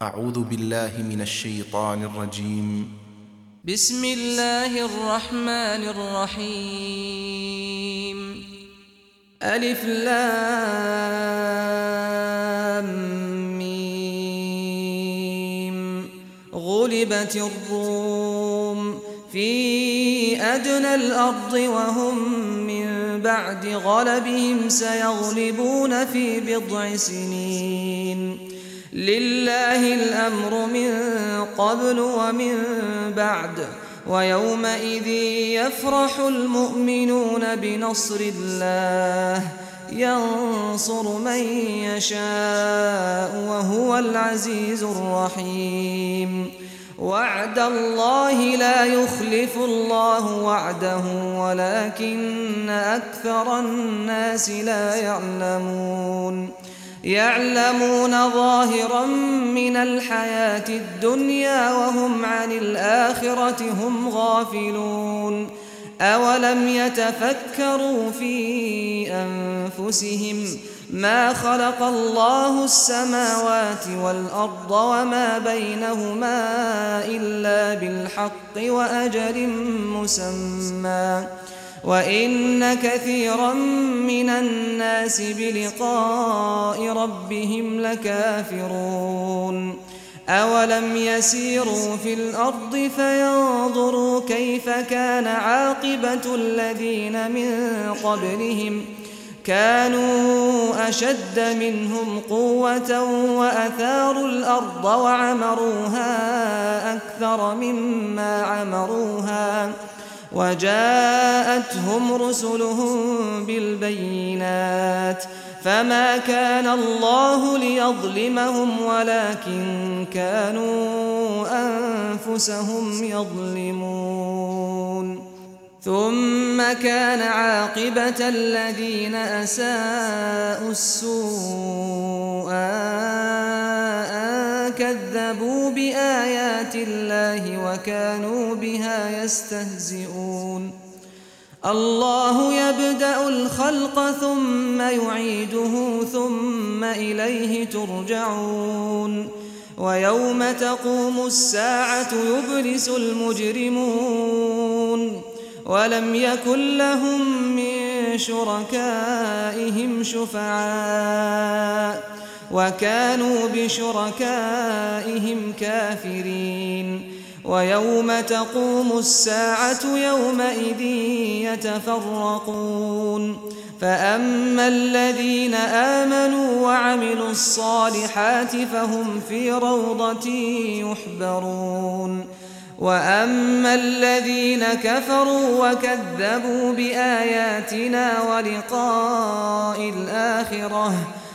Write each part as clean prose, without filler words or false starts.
أعوذ بالله من الشيطان الرجيم. بسم الله الرحمن الرحيم. ألف لام ميم. غلبت الروم في أدنى الأرض وهم من بعد غلبهم سيغلبون في بضع سنين. لله الأمر من قبل ومن بعد ويومئذ يفرح المؤمنون بنصر الله ينصر من يشاء وهو العزيز الرحيم. وعد الله لا يخلف الله وعده ولكن أكثر الناس لا يعلمون ظاهرا من الحياة الدنيا وهم عن الآخرة هم غافلون. أولم يتفكروا في أنفسهم ما خلق الله السماوات والأرض وما بينهما إلا بالحق وأجل مسمى وإن كثيرا من الناس بلقاء ربهم لكافرون. أولم يسيروا في الأرض فينظروا كيف كان عاقبة الذين من قبلهم كانوا أشد منهم قوة وأثاروا الأرض وعمروها أكثر مما عمروها وجاءتهم رسلهم بالبينات فما كان الله ليظلمهم ولكن كانوا أنفسهم يظلمون. ثم كان عاقبة الذين أساءوا السوء أن كذبوا بآيات الله وكانوا بها يستهزئون. الله يبدأ الخلق ثم يعيده ثم إليه ترجعون. ويوم تقوم الساعة يبلس المجرمون ولم يكن لهم من شركائهم شفعاء وكانوا بشركائهم كافرين. ويوم تقوم الساعة يومئذ يتفرقون فأما الذين آمنوا وعملوا الصالحات فهم في روضة يحبرون. وأما الذين كفروا وكذبوا بآياتنا ولقاء الآخرة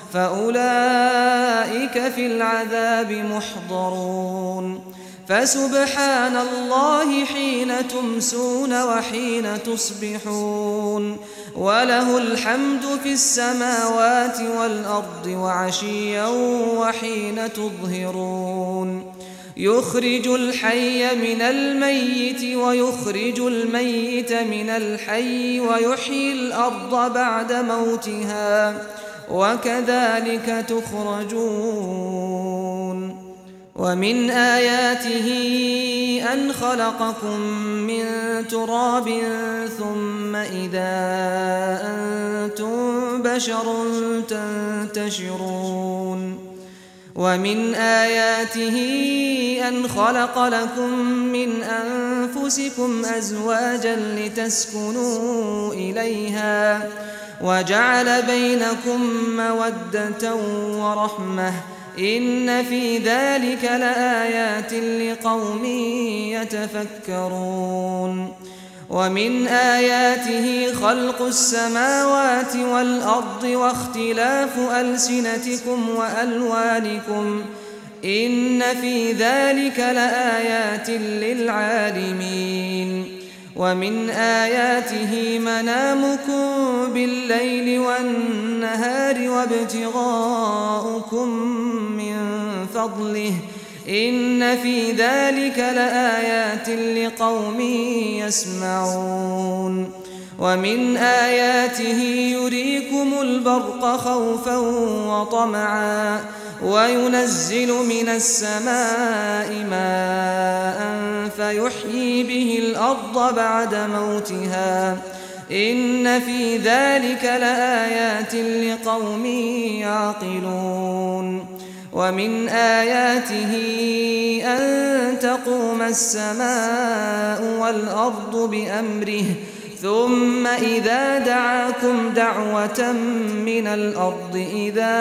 فأولئك في العذاب محضرون. فسبحان الله حين تمسون وحين تصبحون وله الحمد في السماوات والأرض وعشيا وحين تظهرون. يخرج الحي من الميت ويخرج الميت من الحي ويحيي الأرض بعد موتها وكذلك تخرجون. ومن آياته أن خلقكم من تراب ثم إذا أنتم بشر تنتشرون. ومن آياته أن خلق لكم من أنفسكم أزواجا لتسكنوا إليها وجعل بينكم مودة ورحمة إن في ذلك لآيات لقوم يتفكرون. ومن آياته خلق السماوات والأرض واختلاف ألسنتكم وألوانكم إن في ذلك لآيات للعالمين. ومن آياته منامكم بالليل والنهار وابتغاؤكم من فضله إن في ذلك لآيات لقوم يسمعون. ومن آياته يريكم البرق خوفا وطمعا وينزل من السماء ماء فيحيي به الأرض بعد موتها إن في ذلك لآيات لقوم يعقلون ومن آياته أن تقوم السماء والأرض بأمره ثم إذا دعاكم دعوة من الأرض إذا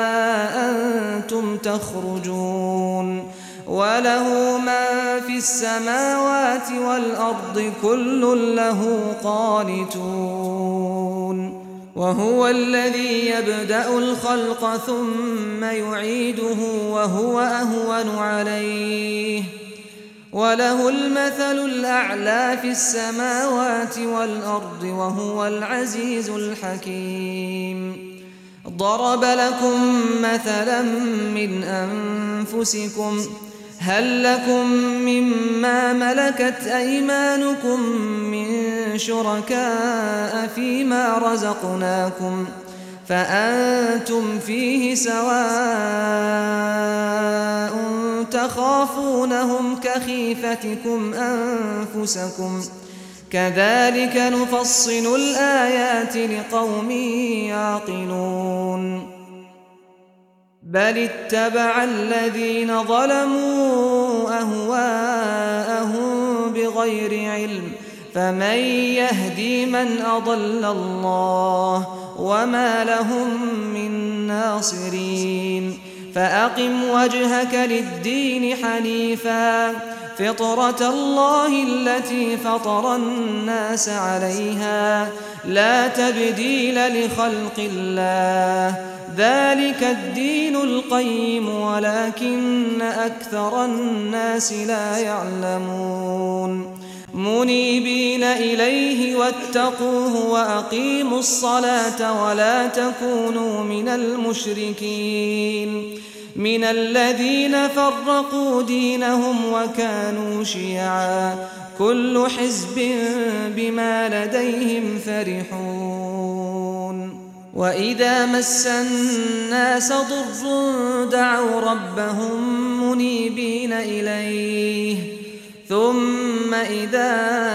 أنتم تخرجون وله ما في السماوات والأرض كل له قانتون وهو الذي يبدأ الخلق ثم يعيده وهو أهون عليه وله المثل الأعلى في السماوات والأرض وهو العزيز الحكيم ضرب لكم مثلا من أنفسكم هل لكم مما ملكت أيمانكم من شركاء فيما رزقناكم فأنتم فيه سواء تخافونهم كخيفتكم أنفسكم كذلك نفصل الآيات لقوم يعقلون بل اتبع الذين ظلموا أهواءهم بغير علم فمن يهدي من أضل الله وما لهم من ناصرين فأقم وجهك للدين حنيفا فطرة الله التي فطر الناس عليها لا تبديل لخلق الله ذلك الدين القيم ولكن أكثر الناس لا يعلمون منيبين إليه واتقوه وأقيموا الصلاة ولا تكونوا من المشركين من الذين فرقوا دينهم وكانوا شيعا كل حزب بما لديهم فرحون وإذا مس الناس ضر دعوا ربهم منيبين إليه ثم إذا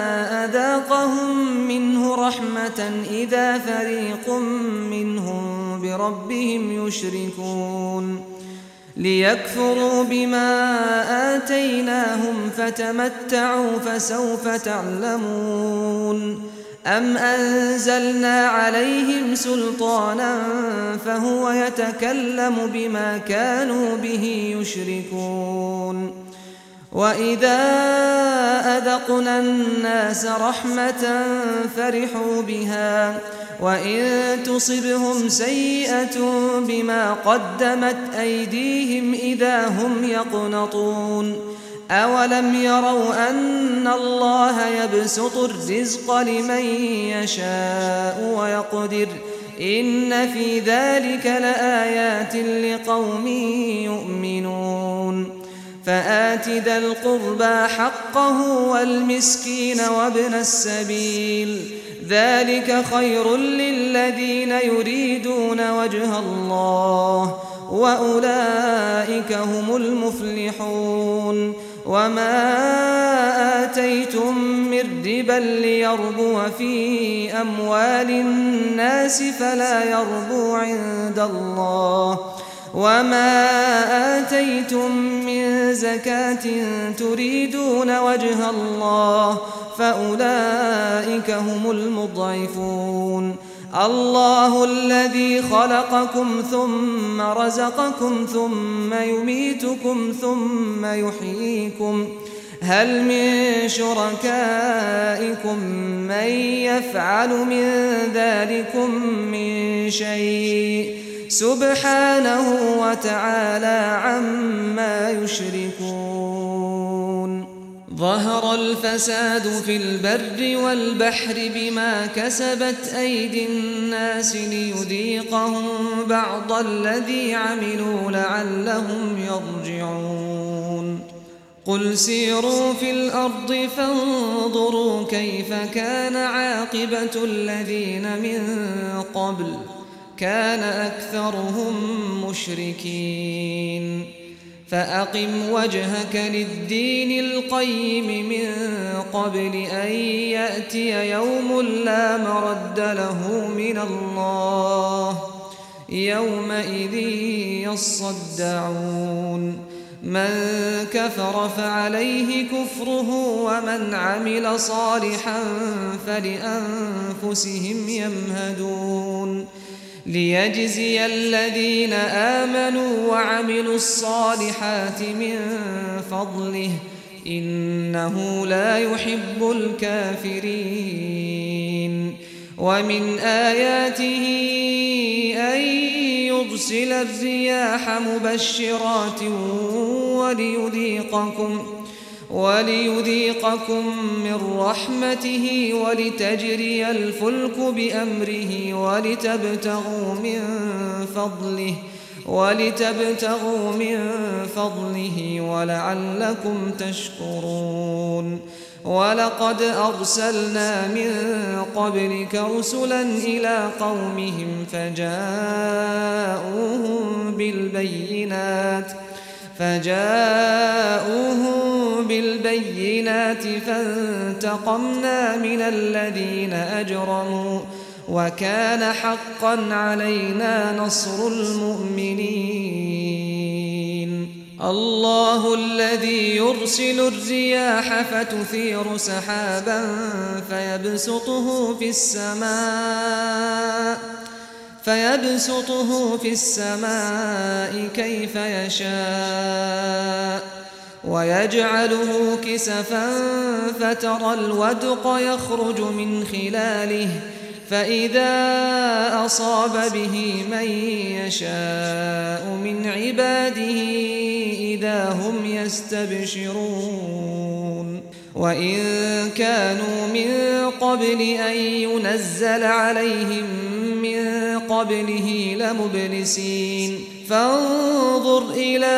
أذاقهم منه رحمة إذا فريق منهم بربهم يشركون ليكفروا بما آتيناهم فتمتعوا فسوف تعلمون أم أنزلنا عليهم سلطانا فهو يتكلم بما كانوا به يشركون وإذا أذقنا الناس رحمة فرحوا بها وإن تصبهم سيئة بما قدمت أيديهم إذا هم يقنطون أولم يروا أن الله يبسط الرزق لمن يشاء ويقدر إن في ذلك لآيات لقوم يؤمنون فآت ذا القربى حقه والمسكين وابن السبيل ذلك خير للذين يريدون وجه الله وأولئك هم المفلحون وما آتيتم من ربا ليربو في أموال الناس فلا يربو عند الله وما آتيتم من زكاة تريدون وجه الله فأولئك هم المضعفون الله الذي خلقكم ثم رزقكم ثم يميتكم ثم يحييكم هل من شركائكم من يفعل من ذلكم من شيء سبحانه وتعالى عما يشركون ظهر الفساد في البر والبحر بما كسبت أيدي الناس ليذيقهم بعض الذي عملوا لعلهم يرجعون قل سيروا في الأرض فانظروا كيف كان عاقبة الذين من قبل كان أكثرهم مشركين فأقم وجهك للدين القيم من قبل أن يأتي يوم لا مرد له من الله يومئذ يصدعون من كفر فعليه كفره ومن عمل صالحا فلأنفسهم يمهدون ليجزي الذين آمنوا وعملوا الصالحات من فضله إنه لا يحب الكافرين ومن آياته أن يرسل الرياح مبشرات وليذيقكم من رحمته ولتجري الفلك بأمره ولتبتغوا من فضله ولعلكم تشكرون ولقد أرسلنا من قبلك رسلا إلى قومهم فجاءوهم بالبينات فانتقمنا من الذين أجرموا وكان حقا علينا نصر المؤمنين الله الذي يرسل الرياح فتثير سحابا فيبسطه في السماء كيف يشاء ويجعله كسفا فترى الودق يخرج من خلاله فإذا أصاب به من يشاء من عباده إذا هم يستبشرون وإن كانوا من قبل أن ينزل عليهم من قبله لمبلسين فانظر إلى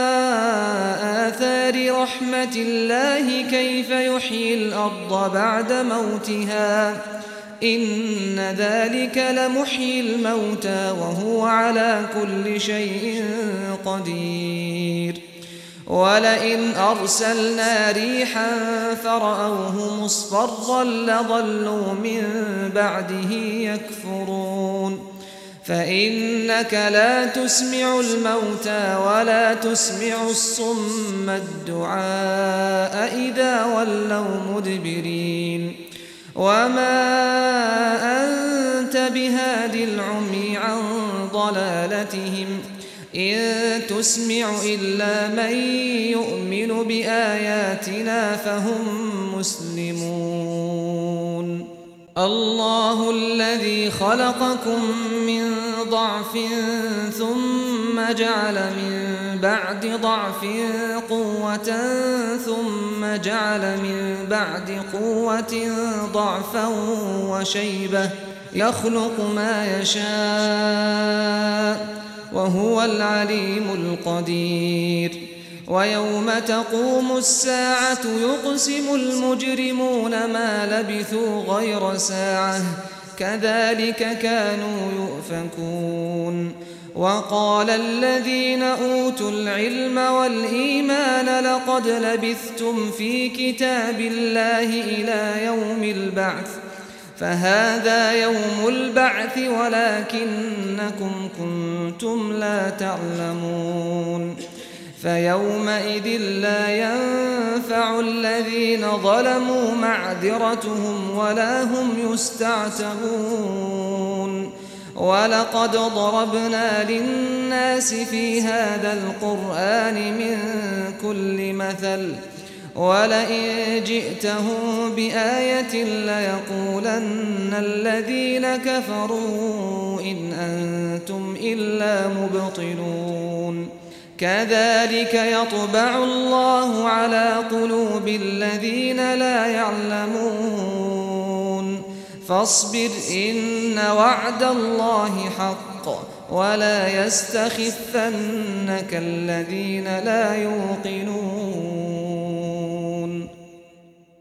آثار رحمة الله كيف يحيي الأرض بعد موتها إن ذلك لمحيي الموتى وهو على كل شيء قدير ولئن أرسلنا ريحا فرأوه مصفرا لظلوا من بعده يكفرون فإنك لا تسمع الموتى ولا تسمع الصم الدعاء إذا ولوا مدبرين وما أنت بهاد العمي عن ضلالتهم إن تسمع إلا من يؤمن بآياتنا فهم مسلمون الله الذي خلقكم من ضعف ثم جعل من بعد ضعف قوة ثم جعل من بعد قوة ضعفا وشيبة يخلق ما يشاء وهو العليم القدير ويوم تقوم الساعة يقسم المجرمون ما لبثوا غير ساعة كذلك كانوا يؤفكون وقال الذين أوتوا العلم والإيمان لقد لبثتم في كتاب الله إلى يوم البعث فهذا يوم البعث ولكنكم كنتم لا تعلمون فيومئذ لا ينفع الذين ظلموا معذرتهم ولا هم يستعتبون ولقد ضربنا للناس في هذا القرآن من كل مثل ولئن جئتهم بآية ليقولن الذين كفروا إن أنتم إلا مبطلون كذلك يطبع الله على قلوب الذين لا يعلمون فاصبر إن وعد الله حق ولا يستخفنك الذين لا يوقنون